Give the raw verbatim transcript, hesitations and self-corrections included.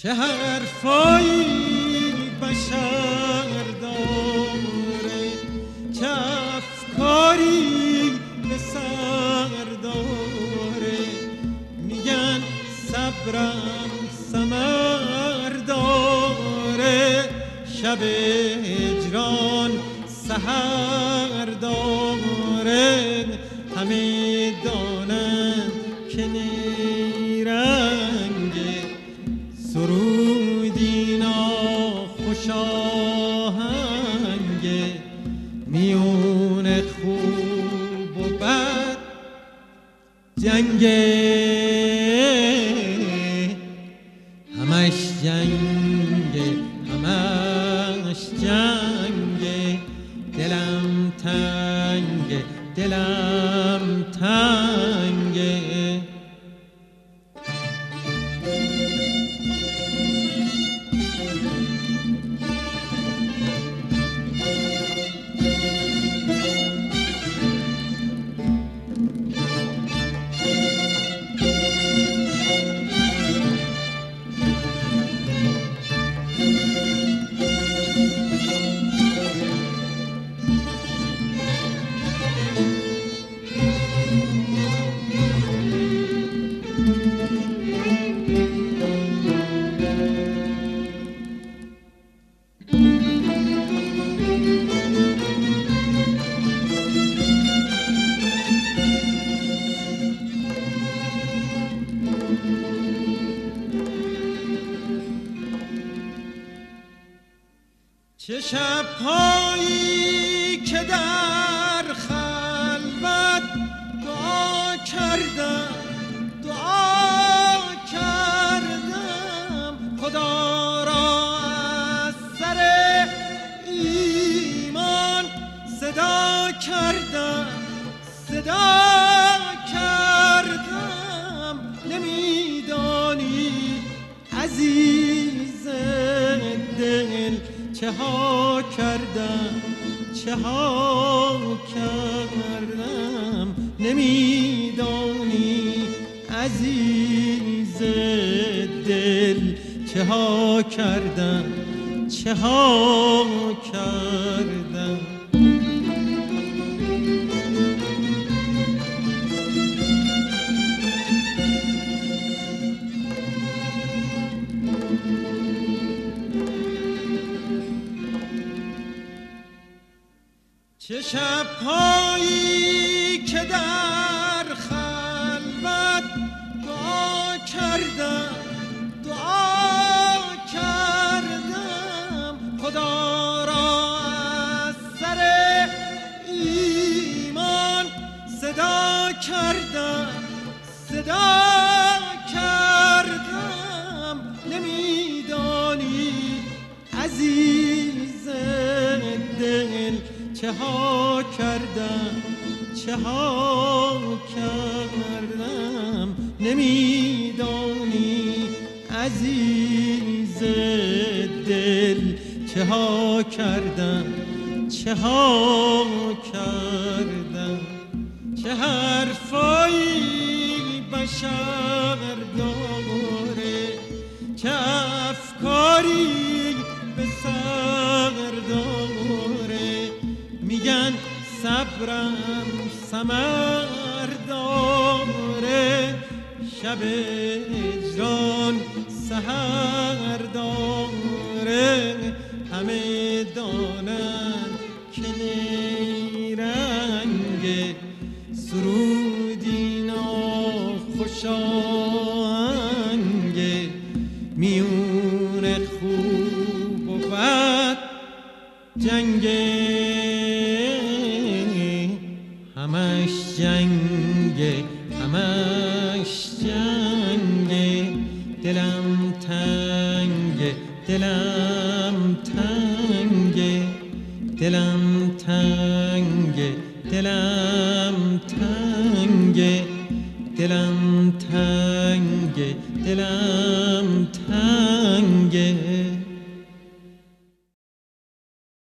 چه حرفایی بشر داره، چه افکاری به سر داره. میگن صبرم ثمر داره، شب هجران سحر داره. همه دانند که نیرنگه، سرودی ناخوش آهنگه. میون خوب و بد جنگه، همش جنگه، همش جنگه. دلم تنگه، دلم تنگه. چه شب‌هایی که در خلوت دعا کردم، دعا کردم. خدا را از سر ایمان صدا کردم، صدا کردم. نمیدانی عزیز دل چه ها کردم، چه ها کردم. نمیدانی عزیز دل چه ها کردم، چه ها کردم. چه شب‌هایی که در خلوت دعا کردم، دعا کردم. خدا را از سر ایمان صدا کردم، صدا کردم. نمیدانی عزیز دل چه ها کردم، چه ها کردم. نمیدانی عزیز دل چه ها کردم، چه ها کردم. چه حرفایی بشر داره، چه افکاری به سر داره. میگن صبرم ثمر داره، شب هجران سحر داره. همه دانند که نیرنگه، سرودی ناخوش آهنگه. میون خوب و بد جنگه، همش جنگه، همش جنگه. دلم تنگه، دلم تنگه. دلم تنگه، دلم تنگه. دلم تنگه، دلم تنگه.